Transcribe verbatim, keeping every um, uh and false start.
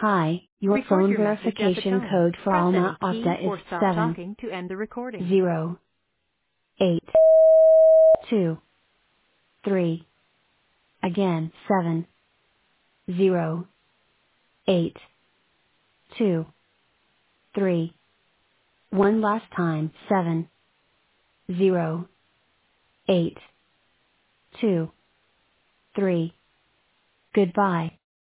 Hi, your Record phone your message at the verification tone. code for Press Alma any key Opta is or stop seven talking to end the recording. zero eight two three. Again, seven zero eight two three. One last time, seven zero eight two three. Goodbye.